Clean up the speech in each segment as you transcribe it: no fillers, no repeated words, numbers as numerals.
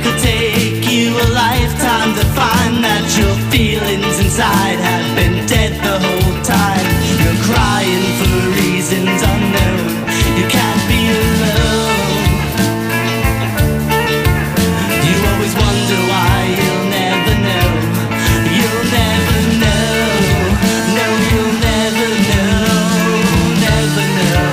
It'll take you a lifetime to find that your feelings inside have been dead the whole time. You're crying for reasons unknown. You can't be alone. You always wonder why you'll never know. You'll never know. No, you'll never know. Never know.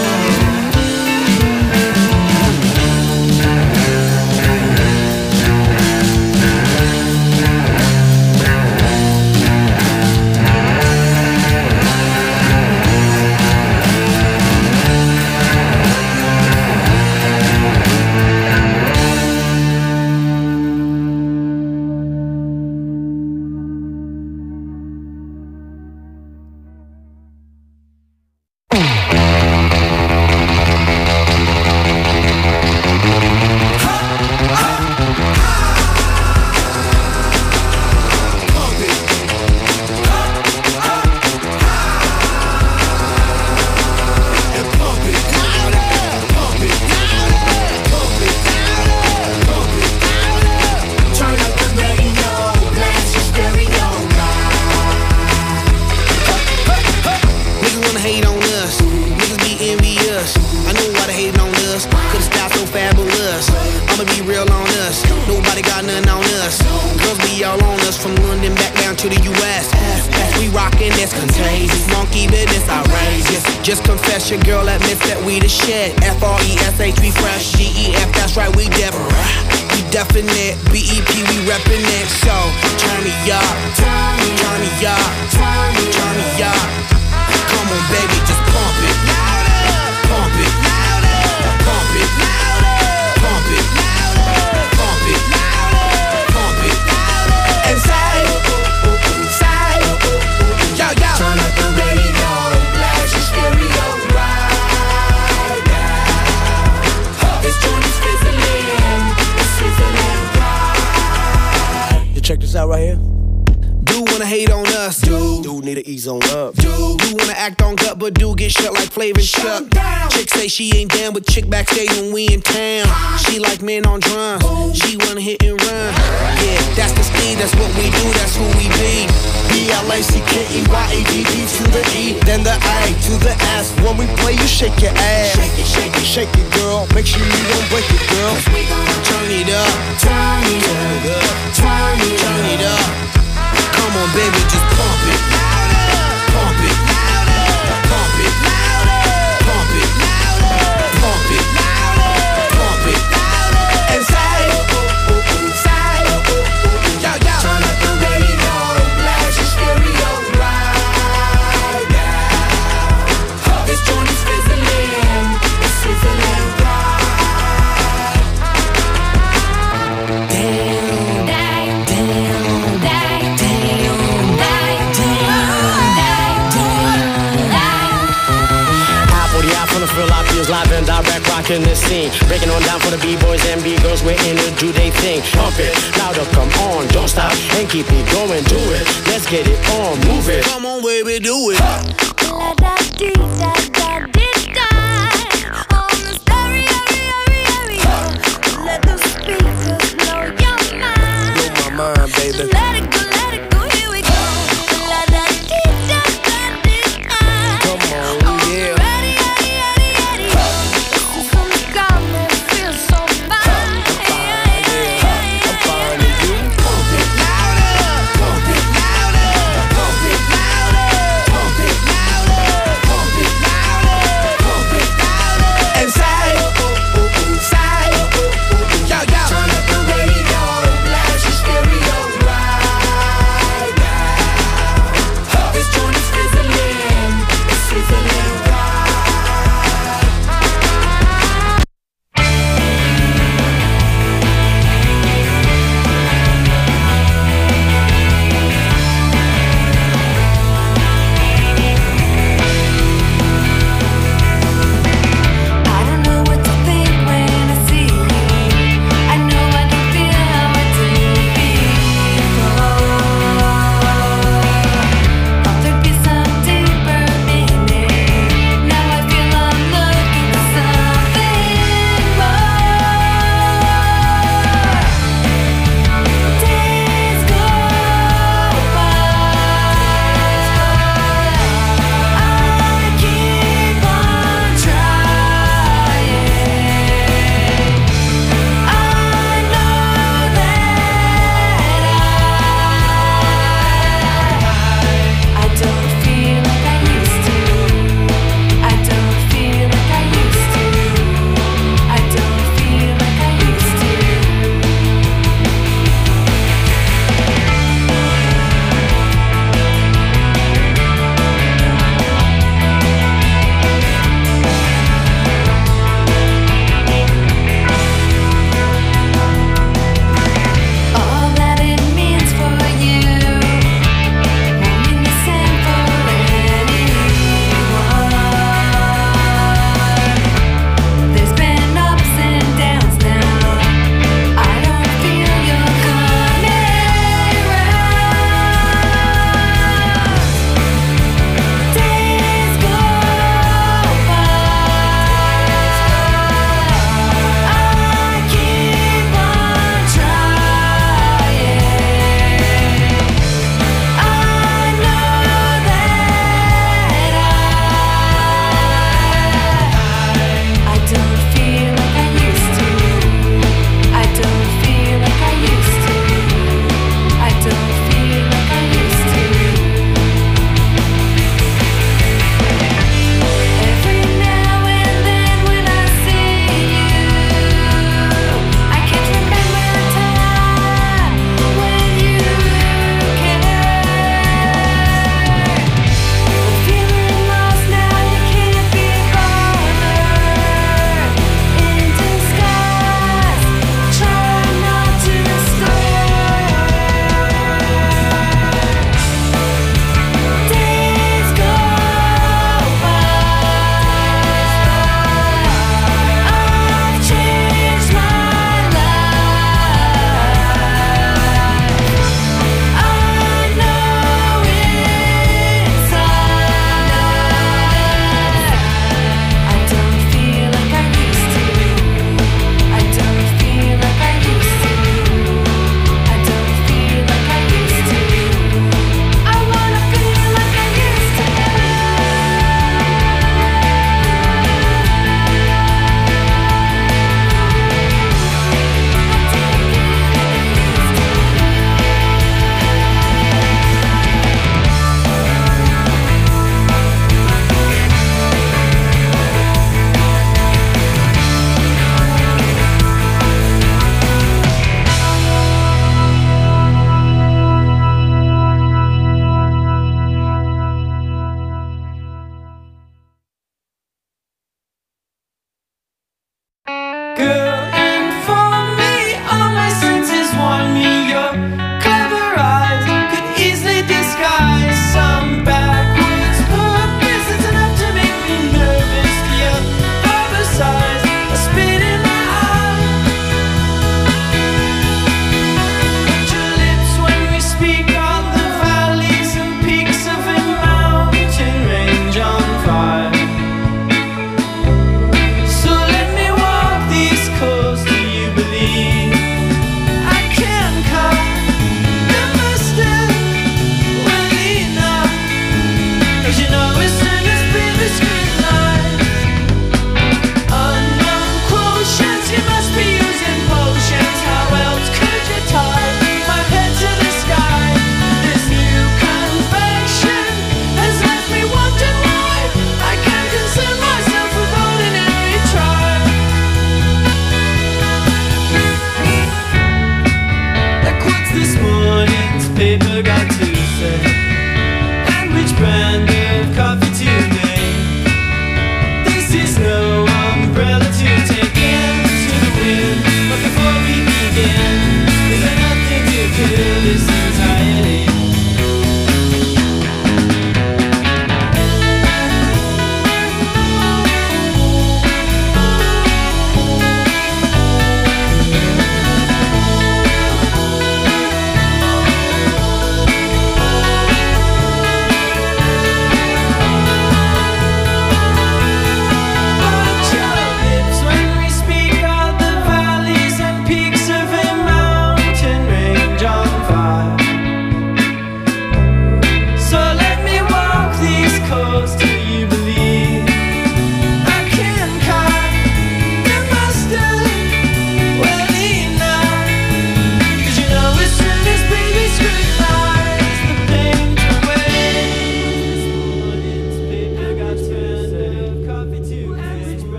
Just confess your girl admits that we the shit. F-R-E-S-H, we fresh. G-E-F, that's right, we different. We definite. B-E-P, we reppin' it. So, turn me up. Turn me up. Turn me up. Come on, baby, just pump it. Pump it. Pump it. Pump it. Pump it. Pump it. And say, yo, yo. Turn up the radio, blast your stereo right now. This joint is fizzling, it's sizzling right. You check this out right here. Do wanna hate on us, dude. Do need to ease on up, dude. Do wanna act on gut, but do get shut like Flavor Chuck. Chick say she ain't down with chick backstage when we in town. She like men on drums, she wanna hit and run. Yeah, that's the speed, that's what we do, that's who we be. B-L-A-C-K-E-Y-A-D-D to the E, then the A to the S. When we play, you shake your ass. Shake it, shake it, shake it, girl. Make sure you don't break it, girl. We gonna turn it up, turn it up, turn it up. Come on, baby, just pump it. Pump it. Pump it. Pump it. Pump it. Pump it. And say, yo, yo. Turn up the radio, blast your stereo right now. This joint is fizzling, it's sizzling right. Damn, damn, damn, Feel I feels live and direct, rocking the scene. Breaking on down for the B-boys and B-girls, we're in to do they thing. Pump it, louder, come on, don't stop, and keep it going, do it. Let's get it on, move it. Come on, baby, do it. On the stereo, let the speakers blow your mind. Blow my mind, baby. Let it go, here we go. Come on, yeah.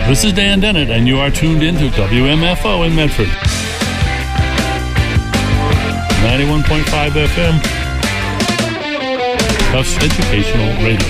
This is Dan Dennett, and you are tuned into WMFO in Medford. 91.5 FM. Tufts Educational Radio.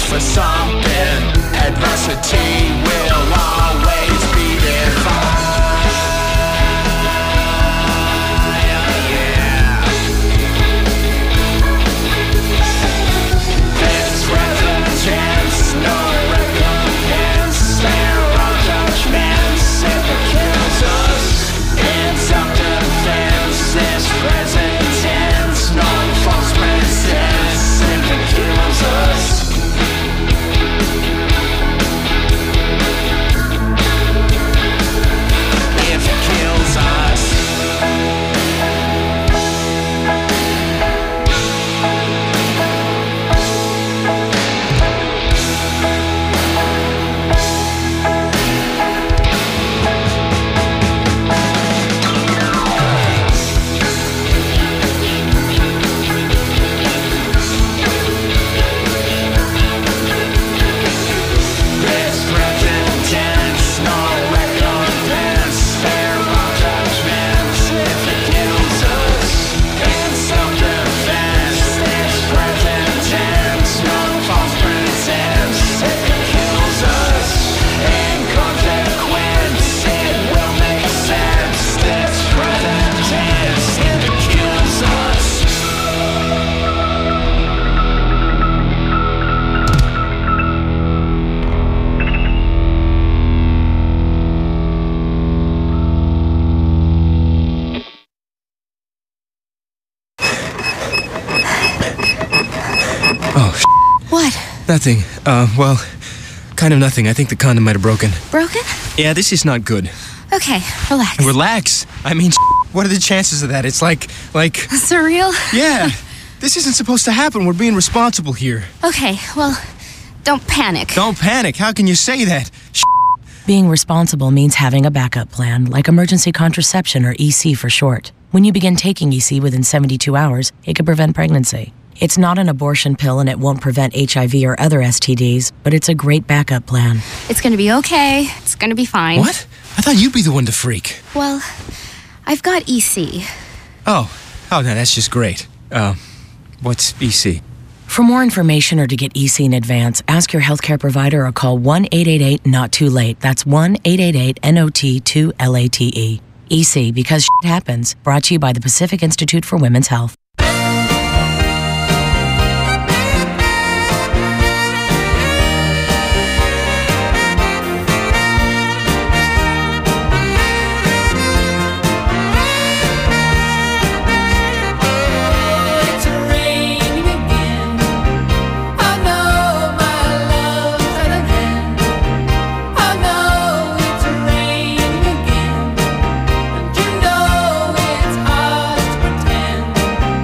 for something. Adversity will always be defined. There's resistance, no recompense. There are judgments if it kills us. In self-defense, this present tense, no false pretense if it kills us. If it kills us. This present tense, no recompense. There are judgments if it kills us. In self-defense, this present tense, no false pretense if it kills us. In consequence, it will make sense. This present tense if it kills us. Oh, What? nothing. Well, kind of nothing. I think the condom might have broken. Broken? Yeah, this is not good. Okay, relax. Relax. I mean, what are the chances of that? It's like, Surreal? yeah. This isn't supposed to happen. We're being responsible here. Okay, well, don't panic. Don't panic. How can you say that? Being responsible means having a backup plan, like emergency contraception or EC for short. When you begin taking EC within 72 hours, it can prevent pregnancy. It's not an abortion pill and it won't prevent HIV or other STDs, but it's a great backup plan. It's gonna be okay. It's gonna be fine. What? I thought you'd be the one to freak. Well, I've got EC. Oh, no, that's just great. What's EC? For more information or to get EC in advance, ask your healthcare provider or call 1-888-NOT-TOO-LATE. That's 1-888-NOT-2-LATE. EC, because shit happens. Brought to you by the Pacific Institute for Women's Health. It's raining again. I know my love's at an end. I know it's raining again. And you know it's hard to pretend.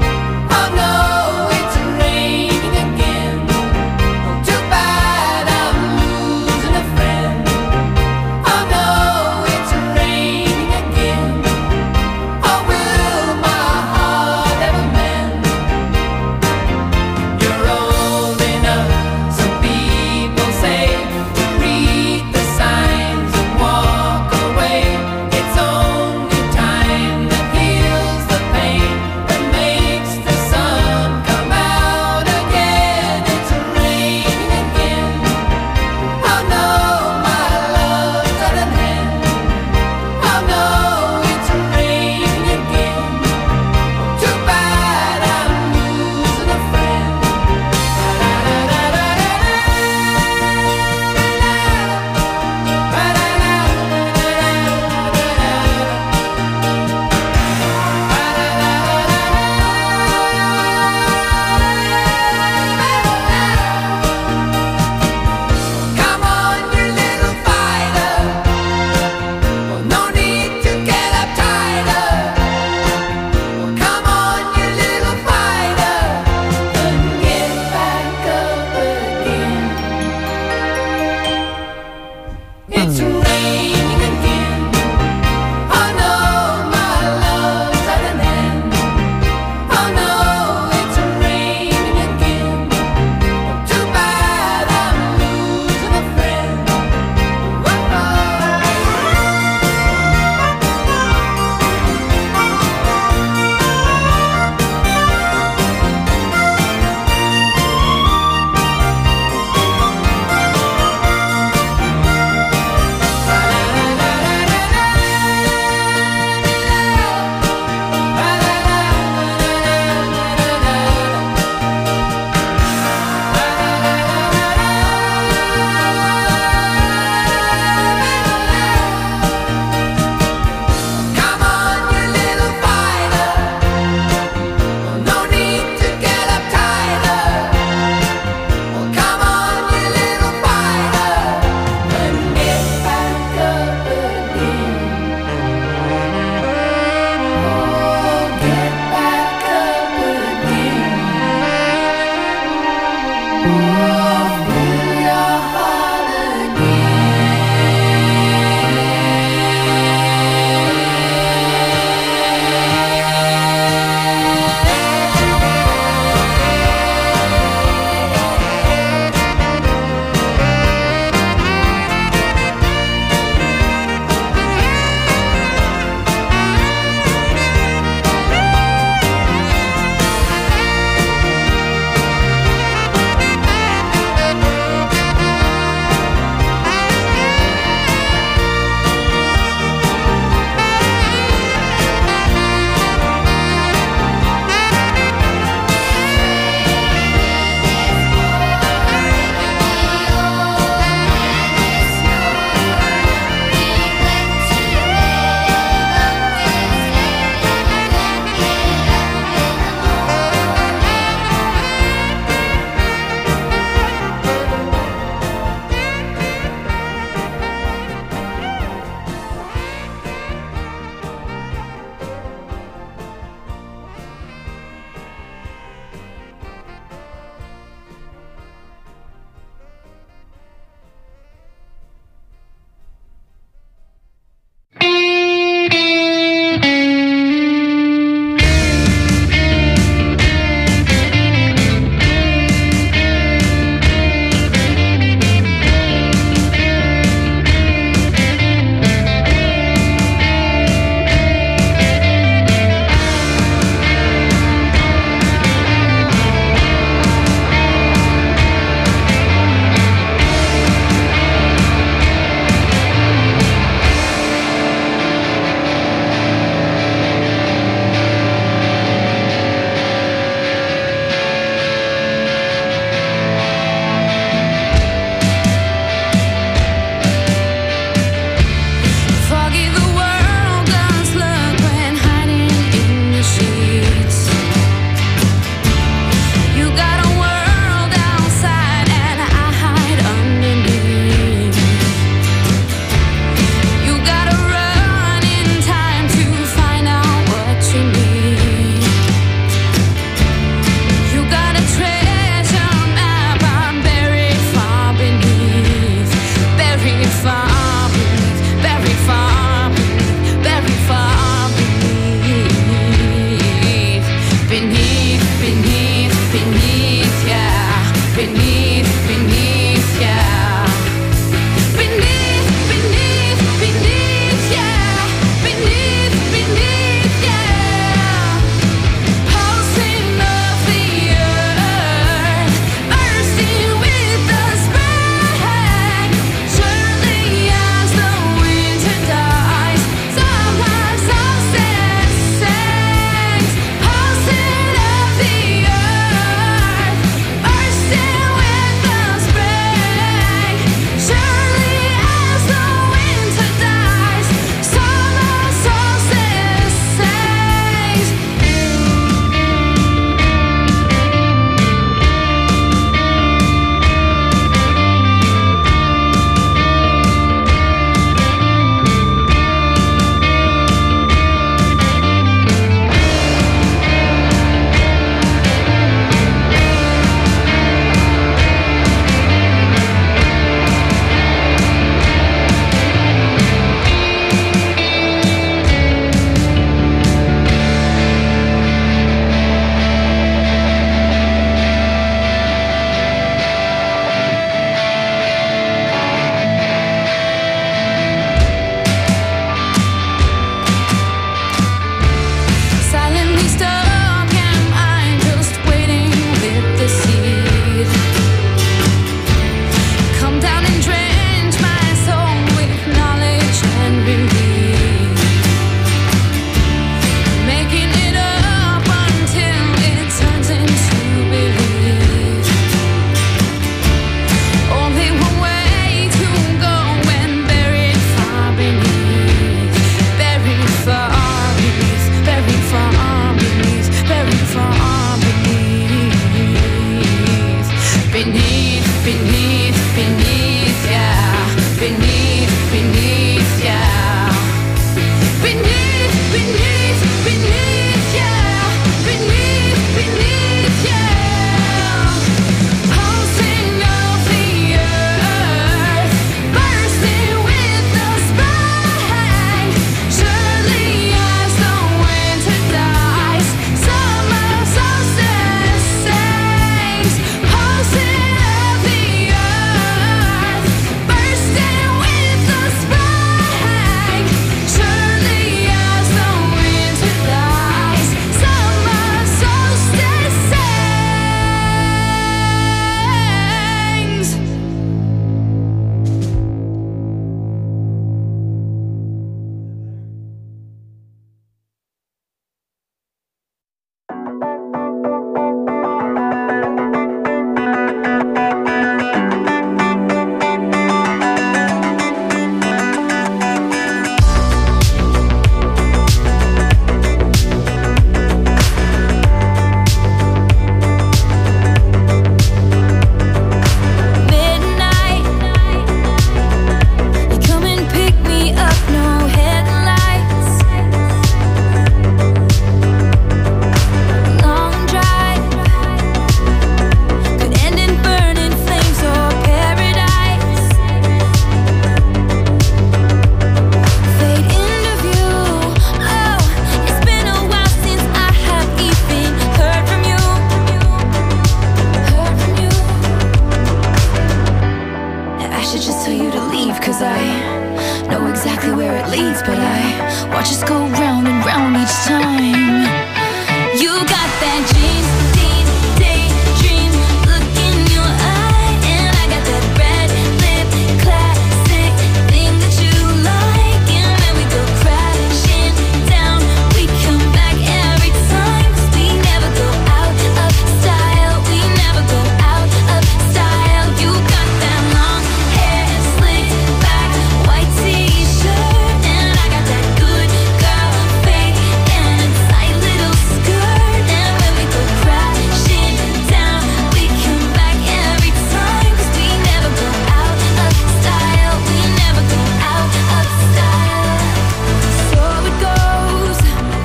chance, but I watch us go round and round each time. You got that dream, daydream look in your eye, and I got that red lip classic thing that you like. And when we go crashing down, we come back every time. 'Cause we never go out of style. We never go out of style. You got that long hair, slick back, white t-shirt, and I got that good girl fake and a tight little skirt. And when we go crashing down, we come back every time. 'Cause we never go out of style. We never go out of style. So it goes.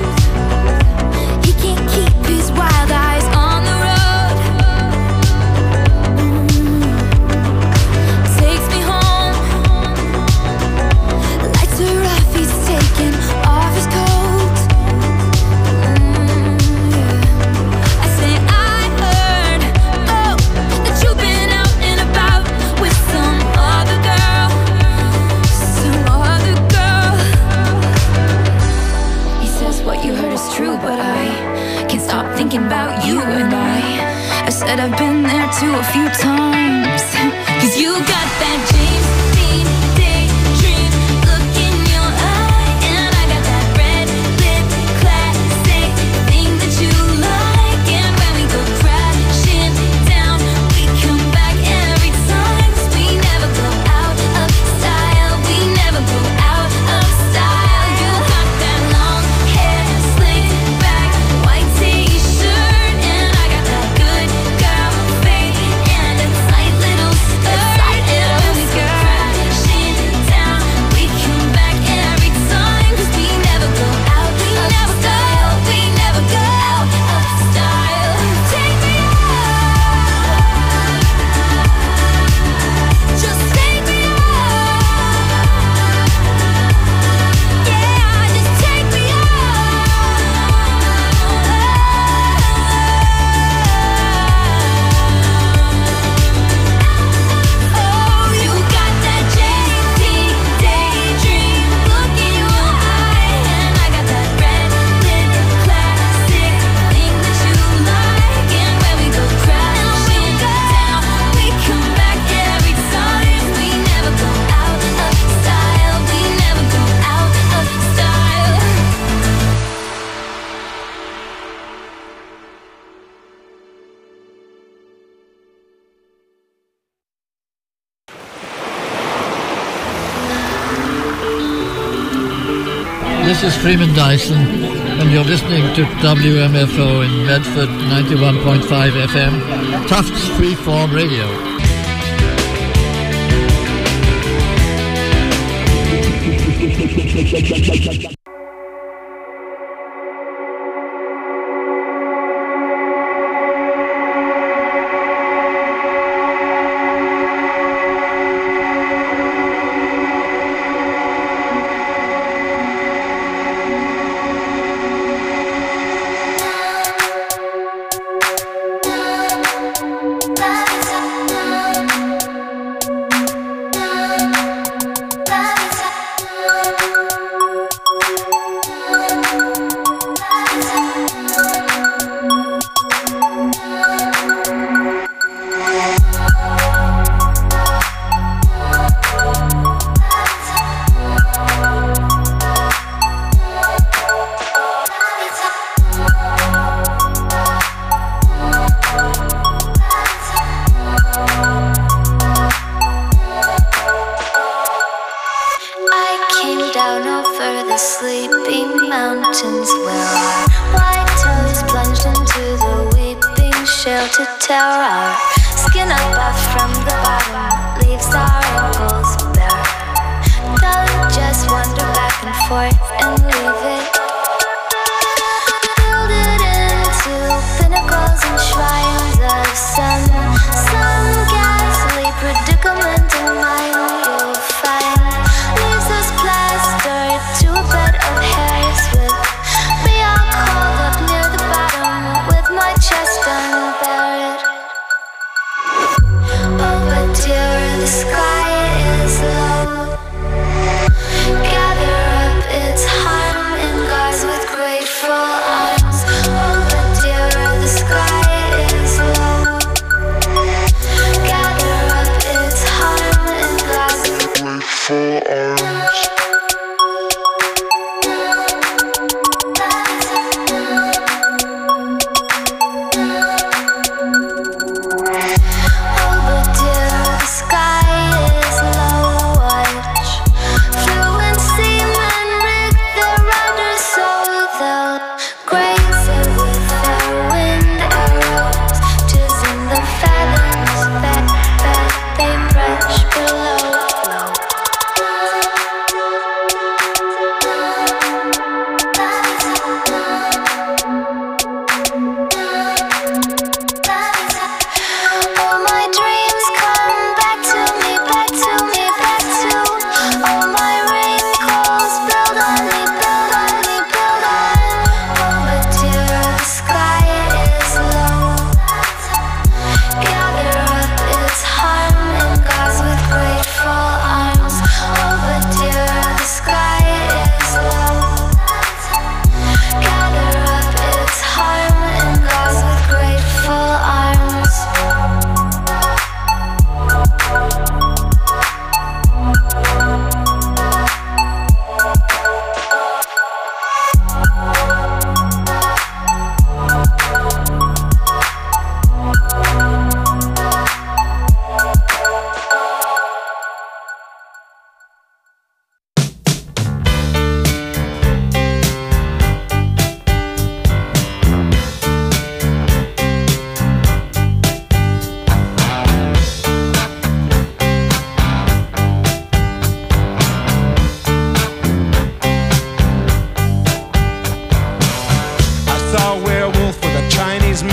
He can't keep his wild eyes on the road. Takes me home. Lights are off, he's taking off his coat. I say I heard, oh, that you've been out and about with some other girl. Some other girl. He says what you heard is true, but I can't stop thinking about you. And I said I've been there too a few times. 'Cause you got that James Dean daydream look in your eye, and I got that red lip classic thing that you like. And when we go crashing down, we come back every time. 'Cause we never go out of style. We never go out of style. You got that long hair, slick back, white t-shirt, and I got that good girl fake and a tight little skirt. And when we go crashing down, we come back every time. 'Cause we never go out of style. We never go out of style. Take me out. Just take me out. Yeah, just take me out. Oh, you got that JT daydream look in your eye, and I got that red lip classic thing that you like. And when we go crashing down, we come back every time. We never go out of style. We never go out of style. This is Freeman Dyson, and you're listening to WMFO in Medford 91.5 FM, Tufts Freeform Radio. I came down over the sleeping mountains where our white toes plunged into the weeping shelter tower. Our skin above from the bottom leaves our ankles bare. Don't just wander back and forth and leave it. Build it into pinnacles and shrines of some ghastly predicament in mind you'll find. Leaves us plastered to a bed of hairs with me all curled up near the bottom with my chest unbared. Oh, but dear, the sky is low. Gather up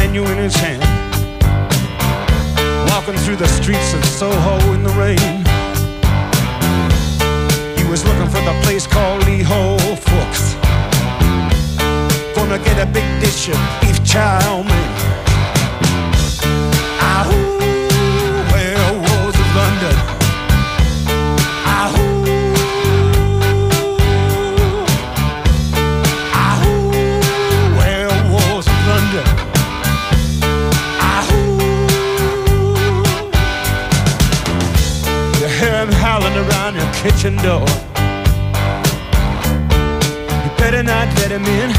menu in his hand, walking through the streets of Soho in the rain. He was looking for the place called Lee Ho Fooks. Gonna get a big dish of beef chow mein. Ahoo, werewolves of London. Ahoo. Howling around your kitchen door. You better not let him in.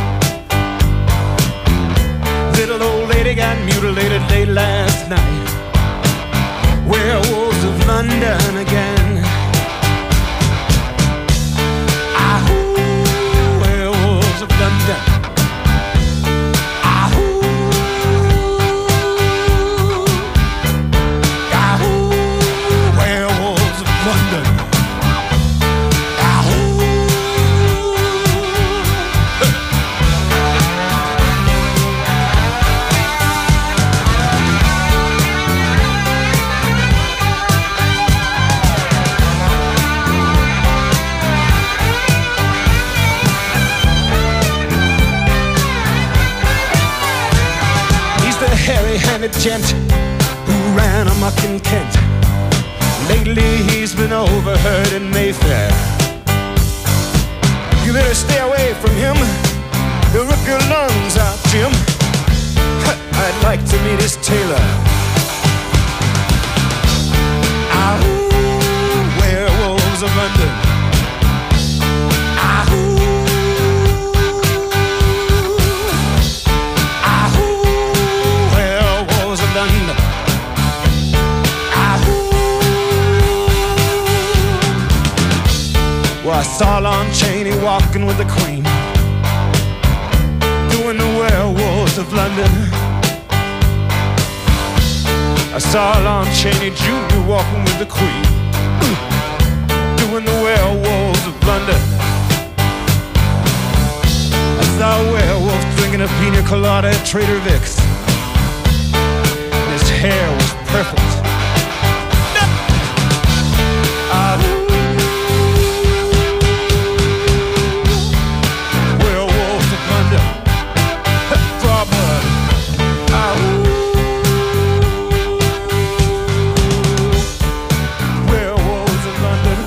Little old lady got mutilated late last night. Werewolves of London again. Ahoo, werewolves of London. Hairy-handed gent who ran amok in Kent. Lately he's been overheard in Mayfair. You better stay away from him. He'll rip your lungs out, Jim. I'd like to meet his tailor. Ahoo, werewolves of London. Ahoo. Well, I saw Lon Chaney walking with the Queen, doing the werewolves of London. I saw Lon Chaney Jr. walking with the Queen, doing the werewolves of London. I saw a werewolf drinking a pina colada at Trader Vic's. His hair was perfect. Werewolves of London. Werewolves of London.